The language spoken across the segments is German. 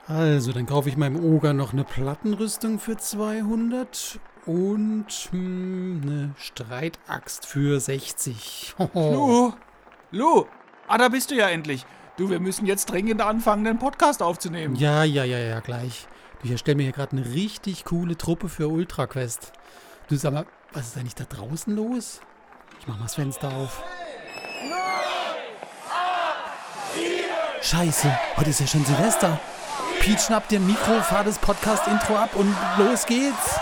Also, dann kaufe ich meinem Oger noch eine Plattenrüstung für 200 und eine Streitaxt für 60. Hoho. Lu, da bist du ja endlich. Du, wir müssen jetzt dringend anfangen, den Podcast aufzunehmen. Ja, gleich. Du, ich erstelle mir hier gerade eine richtig coole Truppe für Ultra Quest. Du, sag mal, was ist eigentlich da draußen los? Ich mach mal das Fenster auf. Scheiße, heute ist ja schon Silvester. Pete, schnapp dir ein Mikro, fahr das Podcast-Intro ab und los geht's.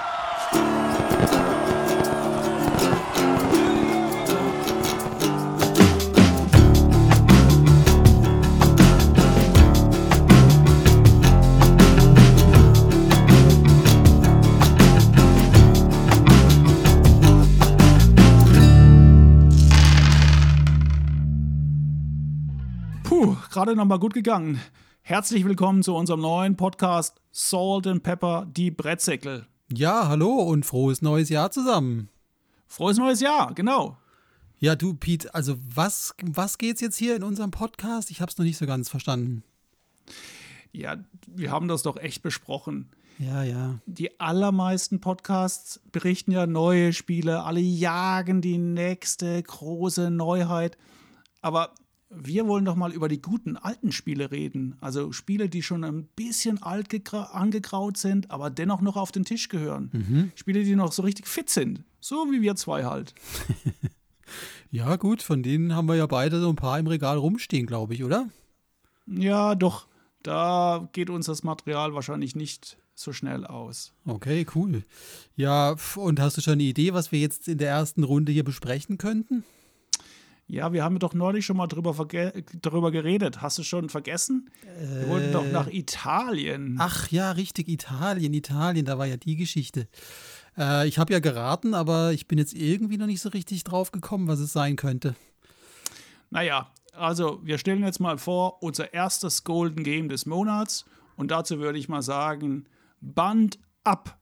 Gerade nochmal gut gegangen. Herzlich willkommen zu unserem neuen Podcast Salt and Pepper, die Brettsäckel. Ja, hallo und frohes neues Jahr zusammen. Frohes neues Jahr, genau. Ja, du, Pete, also was geht's jetzt hier in unserem Podcast? Ich hab's noch nicht so ganz verstanden. Ja, wir haben das doch echt besprochen. Ja. Die allermeisten Podcasts berichten ja neue Spiele, alle jagen die nächste große Neuheit. Aber wir wollen doch mal über die guten alten Spiele reden. Also Spiele, die schon ein bisschen angegraut sind, aber dennoch noch auf den Tisch gehören. Spiele, die noch so richtig fit sind. So wie wir zwei halt. Ja, gut, von denen haben wir ja beide so ein paar im Regal rumstehen, glaube ich, oder? Ja, doch. Da geht uns das Material wahrscheinlich nicht so schnell aus. Okay, cool. Ja, und hast du schon eine Idee, was wir jetzt in der ersten Runde hier besprechen könnten? Ja, wir haben doch neulich schon mal darüber geredet. Hast du schon vergessen? Wir wollten doch nach Italien. Ach ja, richtig, Italien, da war ja die Geschichte. Ich habe ja geraten, aber ich bin jetzt irgendwie noch nicht so richtig drauf gekommen, was es sein könnte. Naja, also wir stellen jetzt mal vor, unser erstes Golden Game des Monats. Und dazu würde ich mal sagen, Band ab.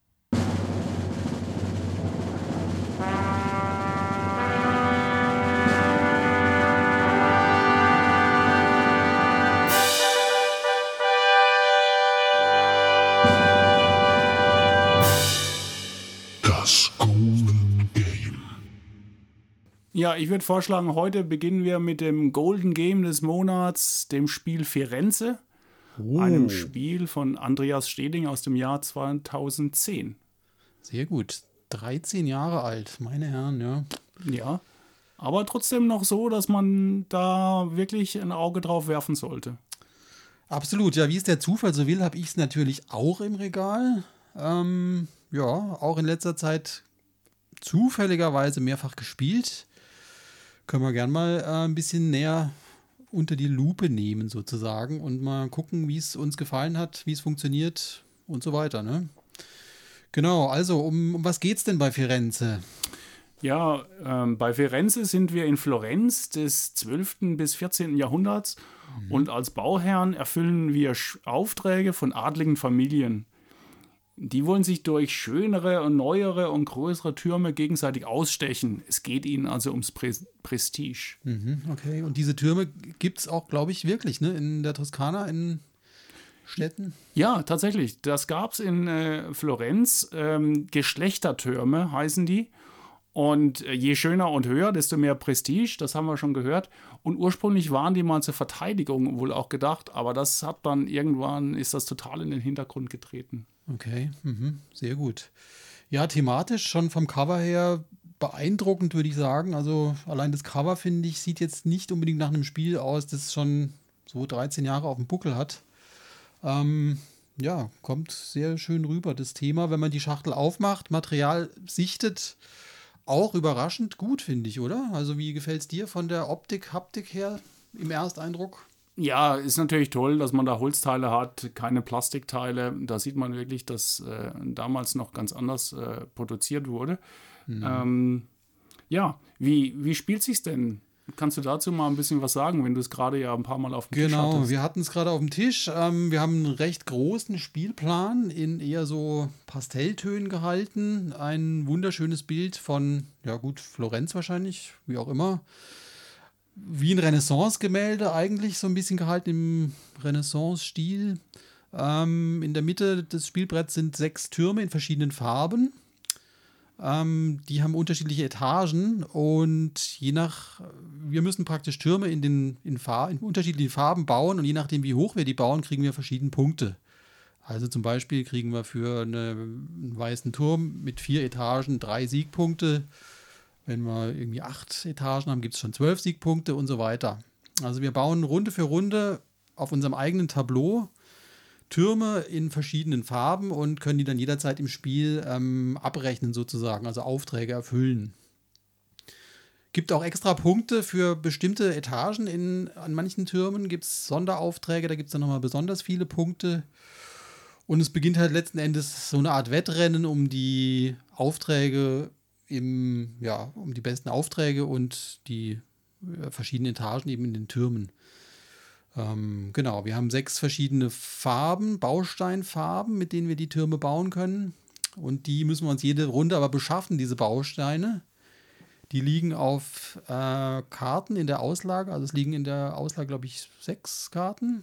Das Golden Game. Ja, ich würde vorschlagen, heute beginnen wir mit dem Golden Game des Monats, dem Spiel Firenze. Einem Spiel von Andreas Steding aus dem Jahr 2010. Sehr gut. 13 Jahre alt, meine Herren, ja. Ja, aber trotzdem noch so, dass man da wirklich ein Auge drauf werfen sollte. Absolut, ja, wie es der Zufall so will, habe ich es natürlich auch im Regal. Ja, auch in letzter Zeit zufälligerweise mehrfach gespielt. Können wir gern mal ein bisschen näher unter die Lupe nehmen sozusagen und mal gucken, wie es uns gefallen hat, wie es funktioniert und so weiter, ne? Genau, also um was geht's denn bei Firenze? Ja, bei Firenze sind wir in Florenz des 12. bis 14. Jahrhunderts und als Bauherren erfüllen wir Aufträge von adligen Familien. Die wollen sich durch schönere und neuere und größere Türme gegenseitig ausstechen. Es geht ihnen also ums Prestige. Okay, und diese Türme gibt es auch, glaube ich, wirklich, ne? In der Toskana, in Städten? Ja, tatsächlich. Das gab es in Florenz. Geschlechtertürme heißen die. Und je schöner und höher, desto mehr Prestige, das haben wir schon gehört. Und ursprünglich waren die mal zur Verteidigung wohl auch gedacht, aber das hat dann irgendwann, ist das total in den Hintergrund getreten. Okay, sehr gut. Ja, thematisch schon vom Cover her beeindruckend, würde ich sagen. Also allein das Cover, finde ich, sieht jetzt nicht unbedingt nach einem Spiel aus, das schon so 13 Jahre auf dem Buckel hat. Ja, kommt sehr schön rüber, das Thema. Wenn man die Schachtel aufmacht, Material sichtet, auch überraschend gut, finde ich, oder? Also wie gefällt es dir von der Optik, Haptik her im Ersteindruck? Ja, ist natürlich toll, dass man da Holzteile hat, keine Plastikteile. Da sieht man wirklich, dass damals noch ganz anders produziert wurde. Ja, wie spielt sich's denn? Kannst du dazu mal ein bisschen was sagen, wenn du es gerade ja ein paar Mal auf dem Tisch hattest? Genau, wir hatten es gerade auf dem Tisch. Wir haben einen recht großen Spielplan in eher so Pastelltönen gehalten. Ein wunderschönes Bild von, ja gut, Florenz wahrscheinlich, wie auch immer. wie ein Renaissance-Gemälde eigentlich, so ein bisschen gehalten im Renaissance-Stil. In der Mitte des Spielbretts sind 6 Türme in verschiedenen Farben. Die haben unterschiedliche Etagen und wir müssen praktisch Türme in unterschiedlichen Farben bauen und je nachdem, wie hoch wir die bauen, kriegen wir verschiedene Punkte. Also zum Beispiel kriegen wir für einen weißen Turm mit 4 Etagen 3 Siegpunkte. Wenn wir irgendwie 8 Etagen haben, gibt es schon 12 Siegpunkte und so weiter. Also wir bauen Runde für Runde auf unserem eigenen Tableau Türme in verschiedenen Farben und können die dann jederzeit im Spiel abrechnen sozusagen, also Aufträge erfüllen. Gibt auch extra Punkte für bestimmte Etagen an manchen Türmen, gibt es Sonderaufträge, da gibt es dann nochmal besonders viele Punkte. Und es beginnt halt letzten Endes so eine Art Wettrennen um die Aufträge um die besten Aufträge und die verschiedenen Etagen eben in den Türmen. Genau, wir haben 6 verschiedene Farben, Bausteinfarben, mit denen wir die Türme bauen können. Und die müssen wir uns jede Runde aber beschaffen, diese Bausteine. Die liegen auf Karten in der Auslage. Also es liegen in der Auslage, glaube ich, 6 Karten.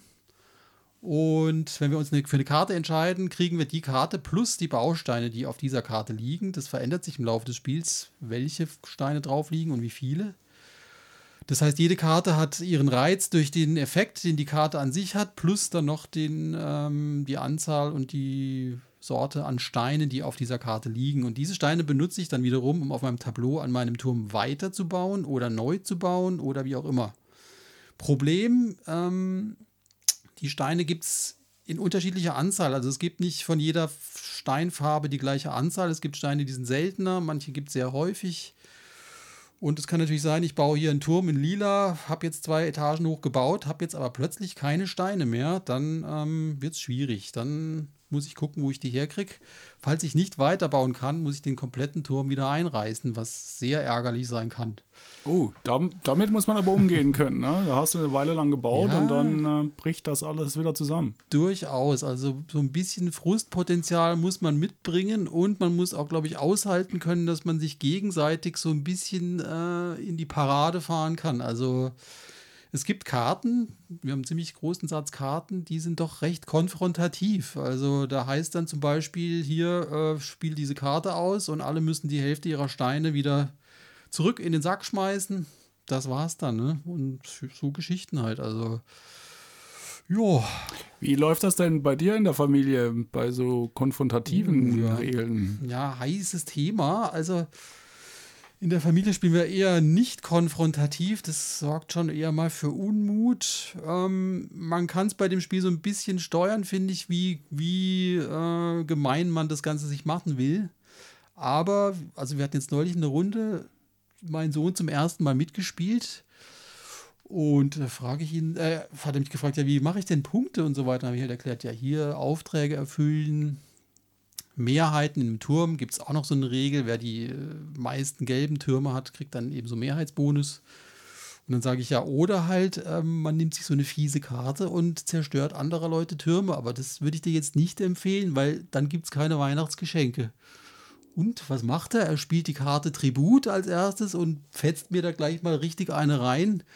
Und wenn wir uns für eine Karte entscheiden, kriegen wir die Karte plus die Bausteine, die auf dieser Karte liegen. Das verändert sich im Laufe des Spiels, welche Steine drauf liegen und wie viele. Das heißt, jede Karte hat ihren Reiz durch den Effekt, den die Karte an sich hat, plus dann noch die Anzahl und die Sorte an Steinen, die auf dieser Karte liegen. Und diese Steine benutze ich dann wiederum, um auf meinem Tableau an meinem Turm weiterzubauen oder neu zu bauen oder wie auch immer. Problem, die Steine gibt es in unterschiedlicher Anzahl. Also es gibt nicht von jeder Steinfarbe die gleiche Anzahl. Es gibt Steine, die sind seltener, manche gibt es sehr häufig. Und es kann natürlich sein, ich baue hier einen Turm in Lila, habe jetzt 2 Etagen hoch gebaut, habe jetzt aber plötzlich keine Steine mehr. Dann wird es schwierig. Dann muss ich gucken, wo ich die herkriege. Falls ich nicht weiterbauen kann, muss ich den kompletten Turm wieder einreißen, was sehr ärgerlich sein kann. Oh, damit muss man aber umgehen können. Ne? Da hast du eine Weile lang gebaut Ja. und dann bricht das alles wieder zusammen. Durchaus. Also so ein bisschen Frustpotenzial muss man mitbringen und man muss auch, glaube ich, aushalten können, dass man sich gegenseitig so ein bisschen in die Parade fahren kann. Also es gibt Karten, wir haben einen ziemlich großen Satz Karten, die sind doch recht konfrontativ. Also da heißt dann zum Beispiel hier, spiel diese Karte aus und alle müssen die Hälfte ihrer Steine wieder zurück in den Sack schmeißen. Das war's dann, ne? Und so Geschichten halt, also ja. Wie läuft das denn bei dir in der Familie bei so konfrontativen Ja. Regeln? Ja, heißes Thema. Also in der Familie spielen wir eher nicht konfrontativ. Das sorgt schon eher mal für Unmut. Man kann es bei dem Spiel so ein bisschen steuern, finde ich, wie gemein man das Ganze sich machen will. Aber, also wir hatten jetzt neulich eine Runde, mein Sohn zum ersten Mal mitgespielt. Und da frage ich ihn, hat er mich gefragt, ja, wie mache ich denn Punkte und so weiter. Da habe ich halt erklärt, ja, hier Aufträge erfüllen, Mehrheiten im Turm, gibt es auch noch so eine Regel, wer die meisten gelben Türme hat, kriegt dann eben so Mehrheitsbonus. Und dann sage ich ja, oder halt, man nimmt sich so eine fiese Karte und zerstört anderer Leute Türme, aber das würde ich dir jetzt nicht empfehlen, weil dann gibt es keine Weihnachtsgeschenke. Und was macht er? Er spielt die Karte Tribut als erstes und fetzt mir da gleich mal richtig eine rein.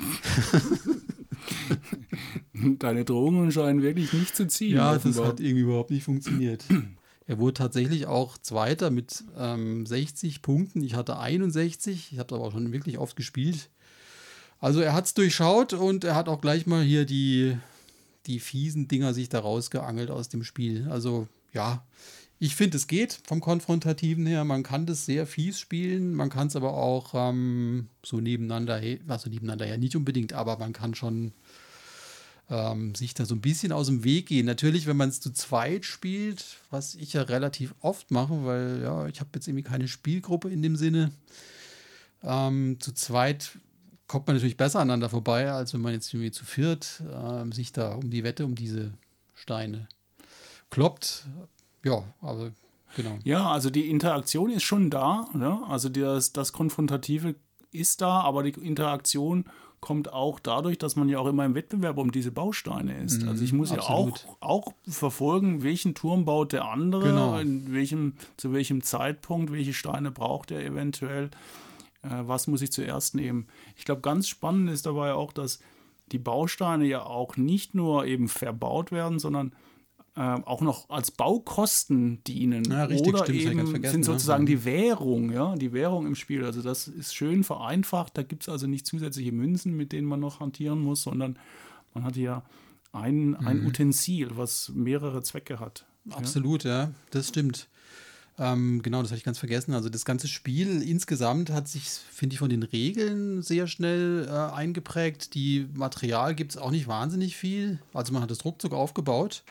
Deine Drohungen scheinen wirklich nicht zu ziehen. Ja, offenbar. das hat irgendwie überhaupt nicht funktioniert. Er wurde tatsächlich auch Zweiter mit 60 Punkten. Ich hatte 61. Ich habe es aber auch schon wirklich oft gespielt. Also er hat es durchschaut und er hat auch gleich mal hier die fiesen Dinger sich da rausgeangelt aus dem Spiel. Also ja, ich finde, es geht vom Konfrontativen her. Man kann das sehr fies spielen. Man kann es aber auch so nebeneinander her, nicht unbedingt, aber man kann schon sich da so ein bisschen aus dem Weg gehen. Natürlich, wenn man es zu zweit spielt, was ich ja relativ oft mache, weil ja, ich habe jetzt irgendwie keine Spielgruppe in dem Sinne. Zu zweit kommt man natürlich besser aneinander vorbei, als wenn man jetzt irgendwie zu viert sich da um die Wette, um diese Steine kloppt. Ja, aber genau. Ja, also die Interaktion ist schon da. Ne? Also das Konfrontative ist da, aber die Interaktion kommt auch dadurch, dass man ja auch immer im Wettbewerb um diese Bausteine ist. Also ich muss absolut. ja auch verfolgen, welchen Turm baut der andere, Genau. zu welchem Zeitpunkt, welche Steine braucht er eventuell. Was muss ich zuerst nehmen? Ich glaube, ganz spannend ist dabei auch, dass die Bausteine ja auch nicht nur eben verbaut werden, sondern auch noch als Baukosten dienen. Ja, richtig, oder stimmt, das hab ich ganz eben vergessen, sind ne? sozusagen die Währung, ja, die Währung im Spiel. Also das ist schön vereinfacht. Da gibt es also nicht zusätzliche Münzen, mit denen man noch hantieren muss, sondern man hat hier ein Utensil, was mehrere Zwecke hat. Absolut, ja, das stimmt. Genau, das hatte ich ganz vergessen. Also das ganze Spiel insgesamt hat sich, finde ich, von den Regeln sehr schnell eingeprägt. Die Material gibt es auch nicht wahnsinnig viel. Also man hat das ruckzuck aufgebaut.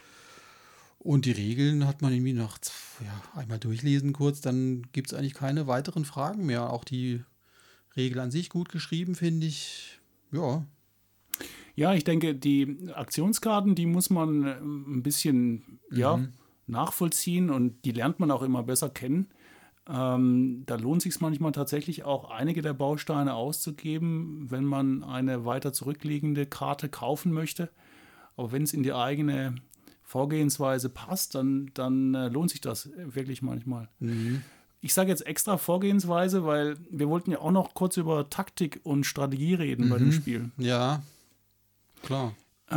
Und die Regeln hat man irgendwie nach einmal durchlesen kurz, dann gibt es eigentlich keine weiteren Fragen mehr. Auch die Regel an sich gut geschrieben, finde ich. Ja. Ja, ich denke, die Aktionskarten, die muss man ein bisschen nachvollziehen und die lernt man auch immer besser kennen. Da lohnt es sich manchmal tatsächlich auch, einige der Bausteine auszugeben, wenn man eine weiter zurückliegende Karte kaufen möchte. Aber wenn es in die eigene Vorgehensweise passt, dann lohnt sich das wirklich manchmal. Ich sage jetzt extra Vorgehensweise, weil wir wollten ja auch noch kurz über Taktik und Strategie reden bei dem Spiel. Ja, klar.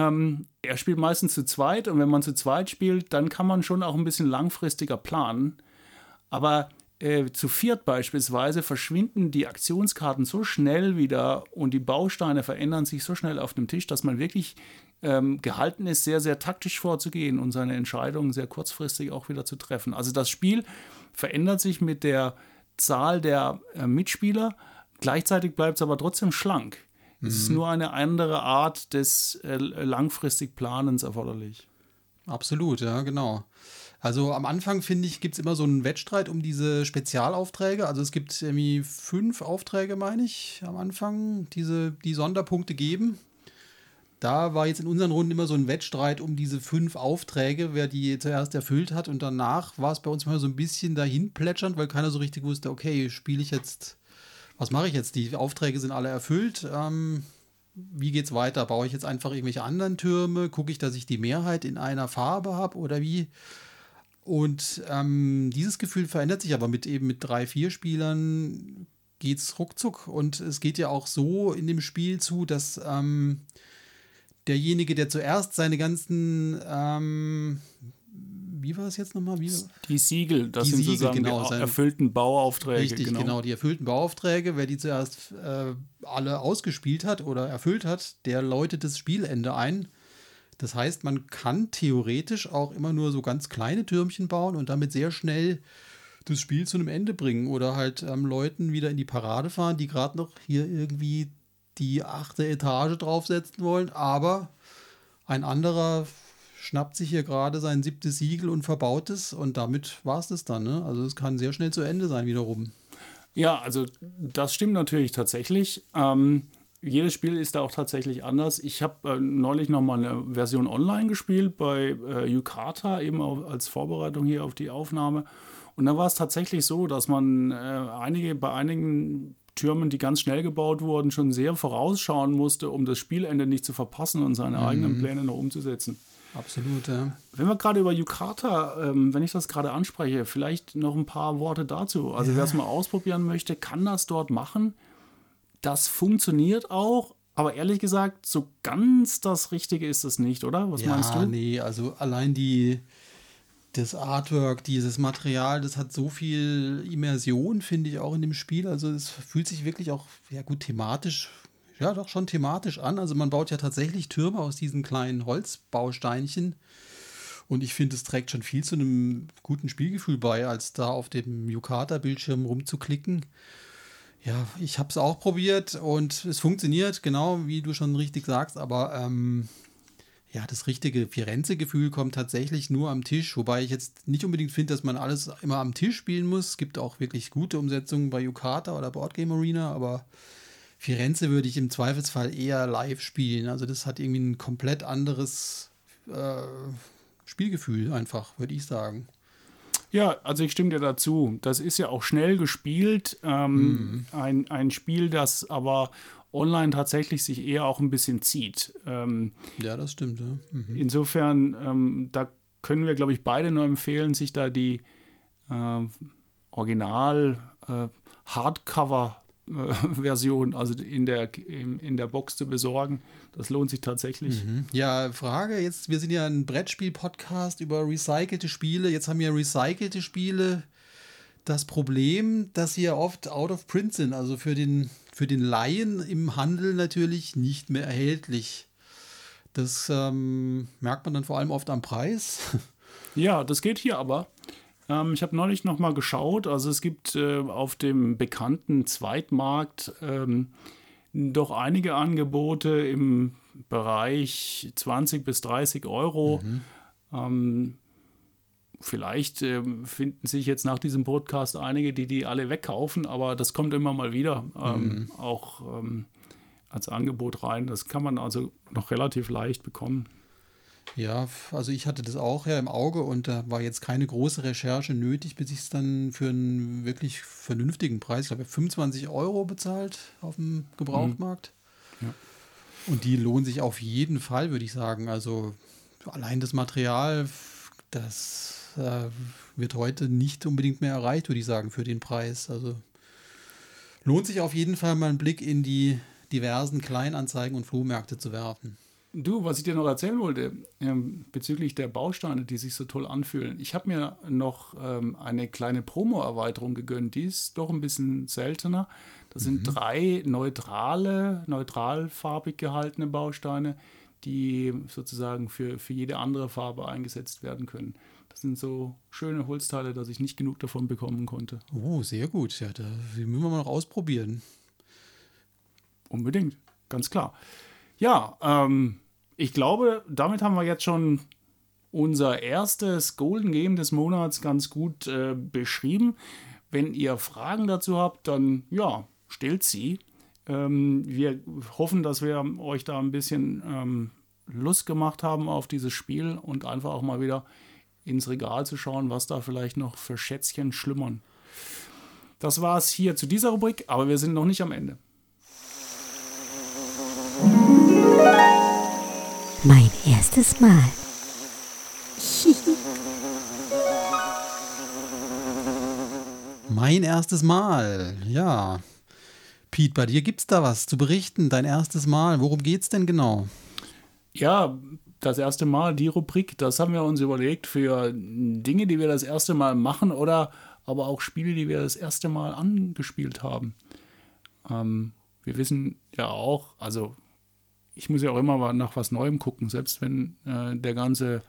Er spielt meistens zu zweit und wenn man zu zweit spielt, dann kann man schon auch ein bisschen langfristiger planen. Aber zu viert beispielsweise verschwinden die Aktionskarten so schnell wieder und die Bausteine verändern sich so schnell auf dem Tisch, dass man wirklich gehalten ist, sehr, sehr taktisch vorzugehen und seine Entscheidungen sehr kurzfristig auch wieder zu treffen. Also das Spiel verändert sich mit der Zahl der Mitspieler, gleichzeitig bleibt es aber trotzdem schlank. Es ist nur eine andere Art des langfristig Planens erforderlich. Absolut, ja, genau. Also am Anfang, finde ich, gibt es immer so einen Wettstreit um diese Spezialaufträge. Also es gibt irgendwie 5 Aufträge, meine ich, am Anfang, die Sonderpunkte geben. Da war jetzt in unseren Runden immer so ein Wettstreit um diese 5 Aufträge, wer die zuerst erfüllt hat. Und danach war es bei uns mal so ein bisschen dahin plätschernd, weil keiner so richtig wusste, okay, was mache ich jetzt? Die Aufträge sind alle erfüllt. Wie geht's weiter? Baue ich jetzt einfach irgendwelche anderen Türme? Gucke ich, dass ich die Mehrheit in einer Farbe habe oder wie? Und dieses Gefühl verändert sich aber mit 3, 4 Spielern geht's ruckzuck. Und es geht ja auch so in dem Spiel zu, dass derjenige, der zuerst seine ganzen, wie war es jetzt nochmal? Die Siegel, das die sind Siegel, sozusagen genau, die erfüllten Bauaufträge. Richtig, genau, die erfüllten Bauaufträge. Wer die zuerst alle ausgespielt hat oder erfüllt hat, der läutet das Spielende ein. Das heißt, man kann theoretisch auch immer nur so ganz kleine Türmchen bauen und damit sehr schnell das Spiel zu einem Ende bringen oder halt Leuten wieder in die Parade fahren, die gerade noch hier irgendwie die 8. Etage draufsetzen wollen, aber ein anderer schnappt sich hier gerade sein 7. Siegel und verbaut es und damit war es das dann. Ne? Also es kann sehr schnell zu Ende sein wiederum. Ja, also das stimmt natürlich tatsächlich. Jedes Spiel ist da auch tatsächlich anders. Ich habe neulich noch mal eine Version online gespielt bei Yucata, eben auch als Vorbereitung hier auf die Aufnahme. Und da war es tatsächlich so, dass man bei einigen Türmen, die ganz schnell gebaut wurden, schon sehr vorausschauen musste, um das Spielende nicht zu verpassen und seine eigenen Pläne noch umzusetzen. Absolut, ja. Wenn wir gerade über Yucata, wenn ich das gerade anspreche, vielleicht noch ein paar Worte dazu. Also wer es mal ausprobieren möchte, kann das dort machen. Das funktioniert auch, aber ehrlich gesagt, so ganz das Richtige ist es nicht, oder? Was meinst du? Ja, nee, also allein das Artwork, dieses Material, das hat so viel Immersion, finde ich, auch in dem Spiel. Also es fühlt sich wirklich auch, ja gut, thematisch, ja doch schon thematisch an. Also man baut ja tatsächlich Türme aus diesen kleinen Holzbausteinchen. Und ich finde, es trägt schon viel zu einem guten Spielgefühl bei, als da auf dem Yucata-Bildschirm rumzuklicken. Ja, ich habe es auch probiert und es funktioniert, genau wie du schon richtig sagst, aber ja, das richtige Firenze-Gefühl kommt tatsächlich nur am Tisch, wobei ich jetzt nicht unbedingt finde, dass man alles immer am Tisch spielen muss. Es gibt auch wirklich gute Umsetzungen bei Yucata oder Board Game Arena, aber Firenze würde ich im Zweifelsfall eher live spielen. Also das hat irgendwie ein komplett anderes Spielgefühl einfach, würde ich sagen. Ja, also ich stimme dir dazu. Das ist ja auch schnell gespielt. Ein Spiel, das aber online tatsächlich sich eher auch ein bisschen zieht. Ja, das stimmt. Ja. Insofern, da können wir, glaube ich, beide nur empfehlen, sich da die Original Hardcover Version, also in der Box zu besorgen. Das lohnt sich tatsächlich. Ja, Frage jetzt, wir sind ja ein Brettspiel-Podcast über recycelte Spiele. Jetzt haben wir recycelte Spiele das Problem, dass sie ja oft out of print sind, also für den Laien im Handel natürlich nicht mehr erhältlich. Das merkt man dann vor allem oft am Preis. Ja, das geht hier aber. Ich habe neulich noch mal geschaut, also es gibt auf dem bekannten Zweitmarkt doch einige Angebote im Bereich 20 bis 30 Euro. Vielleicht finden sich jetzt nach diesem Podcast einige, die alle wegkaufen, aber das kommt immer mal wieder auch als Angebot rein. Das kann man also noch relativ leicht bekommen. Ja, also ich hatte das auch ja im Auge und da war jetzt keine große Recherche nötig, bis ich es dann für einen wirklich vernünftigen Preis, ich glaube 25 Euro bezahlt auf dem Gebrauchtmarkt. Ja. Und die lohnen sich auf jeden Fall, würde ich sagen. Also allein das Material, das wird heute nicht unbedingt mehr erreicht, würde ich sagen, für den Preis. Also lohnt sich auf jeden Fall mal einen Blick in die diversen Kleinanzeigen und Flohmärkte zu werfen. Du, was ich dir noch erzählen wollte, bezüglich der Bausteine, die sich so toll anfühlen. Ich habe mir noch eine kleine Promo-Erweiterung gegönnt, die ist doch ein bisschen seltener. Das sind 3 neutralfarbig gehaltene Bausteine, die sozusagen für jede andere Farbe eingesetzt werden können. Das sind so schöne Holzteile, dass ich nicht genug davon bekommen konnte. Oh, sehr gut. Ja, die müssen wir mal noch ausprobieren. Unbedingt, ganz klar. Ja, ich glaube, damit haben wir jetzt schon unser erstes Golden Game des Monats ganz gut beschrieben. Wenn ihr Fragen dazu habt, dann ja, stellt sie. Wir hoffen, dass wir euch da ein bisschen Lust gemacht haben auf dieses Spiel und einfach auch mal wieder ins Regal zu schauen, was da vielleicht noch für Schätzchen schlummern. Das war es hier zu dieser Rubrik, aber wir sind noch nicht am Ende. Mein erstes Mal. Mein erstes Mal, ja. Pete, bei dir gibt's da was zu berichten? Dein erstes Mal, worum geht's denn genau? Ja, das erste Mal, die Rubrik, das haben wir uns überlegt für Dinge, die wir das erste Mal machen oder aber auch Spiele, die wir das erste Mal angespielt haben. Wir wissen ja auch, also ich muss ja auch immer nach was Neuem gucken, selbst wenn das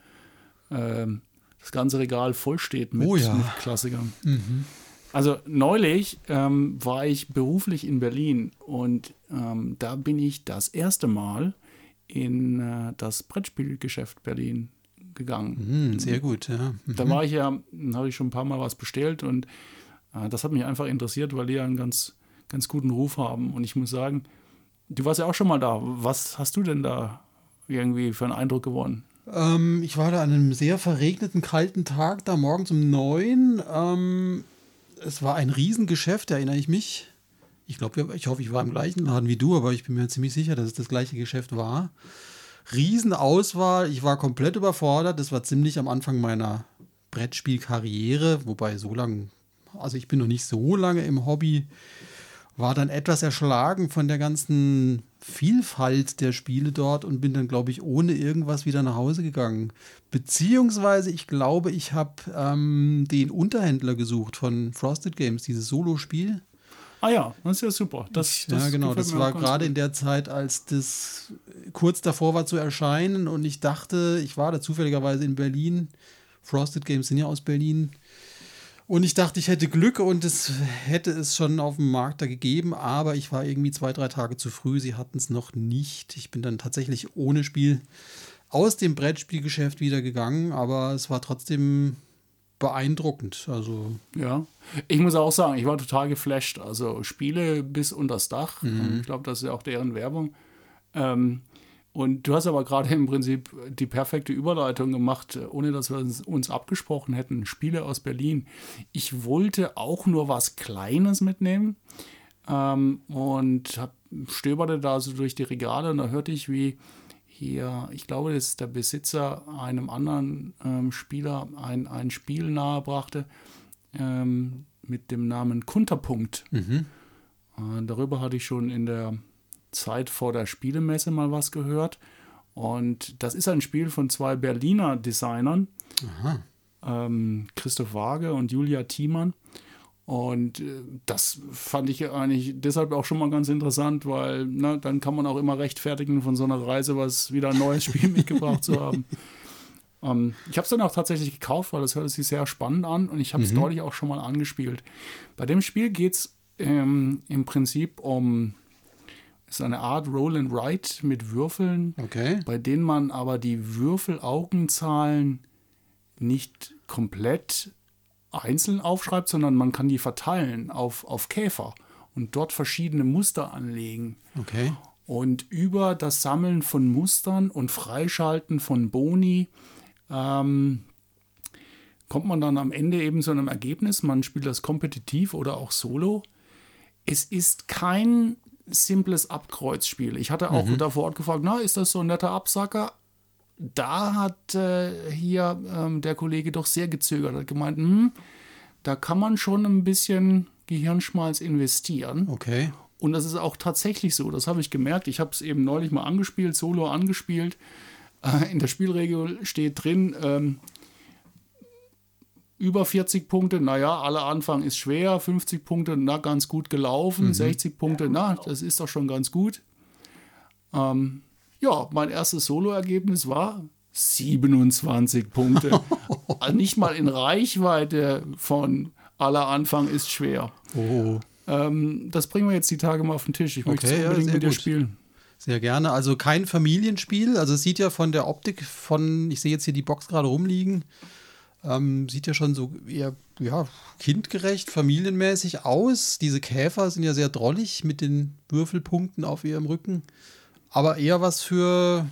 ganze Regal voll steht mit Klassikern. Also neulich war ich beruflich in Berlin und da bin ich das erste Mal in das Brettspielgeschäft Berlin gegangen. Sehr gut, ja. Da habe ich schon ein paar Mal was bestellt und das hat mich einfach interessiert, weil die ja einen ganz, ganz guten Ruf haben. Und ich muss sagen, du warst ja auch schon mal da. Was hast du denn da irgendwie für einen Eindruck gewonnen? Ich war da an einem sehr verregneten, kalten Tag, da morgens um 9. Es war ein Riesengeschäft, erinnere ich mich. Ich hoffe, ich war im gleichen Laden wie du, aber ich bin mir ziemlich sicher, dass es das gleiche Geschäft war. Riesenauswahl, ich war komplett überfordert. Das war ziemlich am Anfang meiner Brettspielkarriere, wobei ich bin noch nicht so lange im Hobby, war dann etwas erschlagen von der ganzen Vielfalt der Spiele dort und bin dann, glaube ich, ohne irgendwas wieder nach Hause gegangen. Beziehungsweise, ich glaube, ich habe den Unterhändler gesucht von Frosted Games, dieses Solo-Spiel. Ah ja, das ist ja super. Ja, genau, das war gerade in der Zeit, als das kurz davor war zu erscheinen und ich dachte, ich war da zufälligerweise in Berlin. Frosted Games sind ja aus Berlin. Und ich dachte, ich hätte Glück und es hätte es schon auf dem Markt da gegeben, aber ich war irgendwie 2-3 Tage zu früh. Sie hatten es noch nicht. Ich bin dann tatsächlich ohne Spiel aus dem Brettspielgeschäft wieder gegangen, aber es war trotzdem beeindruckend. Also ja, ich muss auch sagen, ich war total geflasht. Also Spiele bis unters Dach. Ich glaube, das ist ja auch deren Werbung. Und du hast aber gerade im Prinzip die perfekte Überleitung gemacht, ohne dass wir uns abgesprochen hätten. Spiele aus Berlin. Ich wollte auch nur was Kleines mitnehmen und stöberte da so durch die Regale und da hörte ich, wie hier, ich glaube, das ist der Besitzer einem anderen Spieler ein Spiel nahebrachte mit dem Namen Konterpunkt. Darüber hatte ich schon in der Zeit vor der Spielemesse mal was gehört. Und das ist ein Spiel von 2 Berliner Designern, Christoph Waage und Julia Thiemann. Und das fand ich eigentlich deshalb auch schon mal ganz interessant, weil dann kann man auch immer rechtfertigen, von so einer Reise wieder ein neues Spiel mitgebracht zu haben. Ich habe es dann auch tatsächlich gekauft, weil das hört sich sehr spannend an und ich habe es deutlich auch schon mal angespielt. Bei dem Spiel geht es im Prinzip ist eine Art Roll and Write mit Würfeln, bei denen man aber die Würfelaugenzahlen nicht komplett einzeln aufschreibt, sondern man kann die verteilen auf Käfer und dort verschiedene Muster anlegen. Okay. Und über das Sammeln von Mustern und Freischalten von Boni kommt man dann am Ende eben zu einem Ergebnis. Man spielt das kompetitiv oder auch solo. Es ist kein simples Abkreuzspiel. Ich hatte auch da vor Ort gefragt, ist das so ein netter Absacker? Da hat hier der Kollege doch sehr gezögert, hat gemeint, da kann man schon ein bisschen Gehirnschmalz investieren. Okay. Und das ist auch tatsächlich so, das habe ich gemerkt. Ich habe es eben neulich mal angespielt, solo angespielt. In der Spielregel steht drin, über 40 Punkte, aller Anfang ist schwer, 50 Punkte, ganz gut gelaufen, 60 Punkte, das ist doch schon ganz gut. Mein erstes Solo-Ergebnis war 27 Punkte. Also nicht mal in Reichweite von aller Anfang ist schwer. Oh. Das bringen wir jetzt die Tage mal auf den Tisch. Ich möchte es Okay, unbedingt sehr mit dir gut. spielen. Sehr gerne. Also kein Familienspiel. Also es sieht ja von der Optik ich sehe jetzt hier die Box gerade rumliegen, sieht ja schon so eher kindgerecht, familienmäßig aus. Diese Käfer sind ja sehr drollig mit den Würfelpunkten auf ihrem Rücken. Aber eher was für,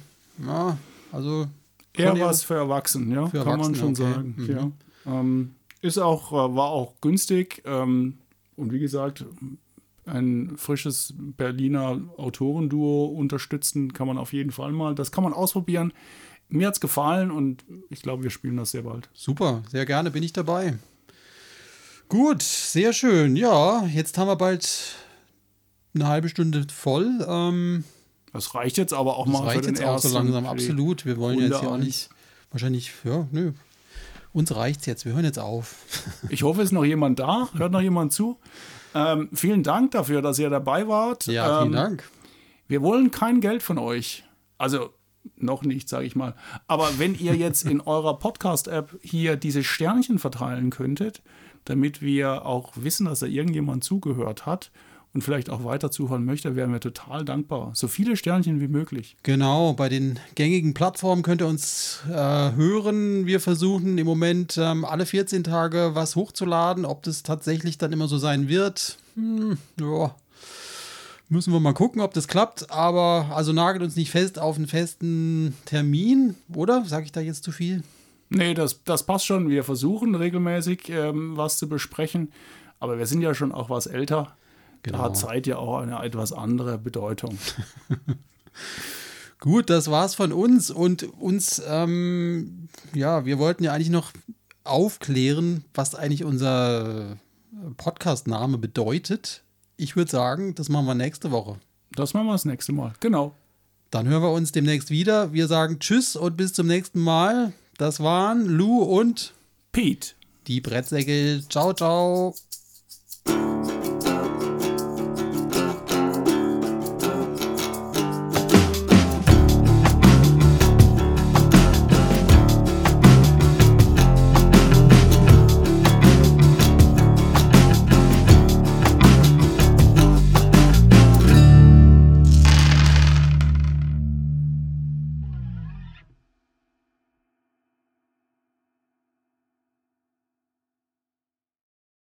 Eher was für Erwachsene, ja, für kann man Erwachsene, schon okay. sagen. Ja. War auch günstig und wie gesagt, ein frisches Berliner Autorenduo unterstützen kann man auf jeden Fall mal. Das kann man ausprobieren. Mir hat es gefallen und ich glaube, wir spielen das sehr bald. Super, sehr gerne bin ich dabei. Gut, sehr schön. Ja, jetzt haben wir bald eine halbe Stunde voll. Das reicht jetzt aber auch Das mal für reicht den jetzt auch so ersten langsam, für die absolut. Wir wollen jetzt hier auch Runde nicht, wahrscheinlich, uns reicht's jetzt, wir hören jetzt auf. Ich hoffe, es ist noch jemand da. Hört noch jemand zu? Vielen Dank dafür, dass ihr dabei wart. Ja, vielen Dank. Wir wollen kein Geld von euch. Also noch nicht, sage ich mal. Aber wenn ihr jetzt in eurer Podcast-App hier diese Sternchen verteilen könntet, damit wir auch wissen, dass da irgendjemand zugehört hat und vielleicht auch weiter zuhören möchte, wären wir total dankbar. So viele Sternchen wie möglich. Genau, bei den gängigen Plattformen könnt ihr uns hören. Wir versuchen im Moment alle 14 Tage was hochzuladen. Ob das tatsächlich dann immer so sein wird, müssen wir mal gucken, ob das klappt. Aber also nagelt uns nicht fest auf einen festen Termin, oder? Sage ich da jetzt zu viel? Nee, das passt schon. Wir versuchen regelmäßig was zu besprechen. Aber wir sind ja schon auch was älter. Genau. Da hat Zeit ja auch eine etwas andere Bedeutung. Gut, das war's von uns. Und uns, wir wollten ja eigentlich noch aufklären, was eigentlich unser Podcast-Name bedeutet. Ich würde sagen, das machen wir nächste Woche. Das machen wir das nächste Mal. Genau. Dann hören wir uns demnächst wieder. Wir sagen Tschüss und bis zum nächsten Mal. Das waren Lou und Pete. die Brettsäcke. Ciao, ciao.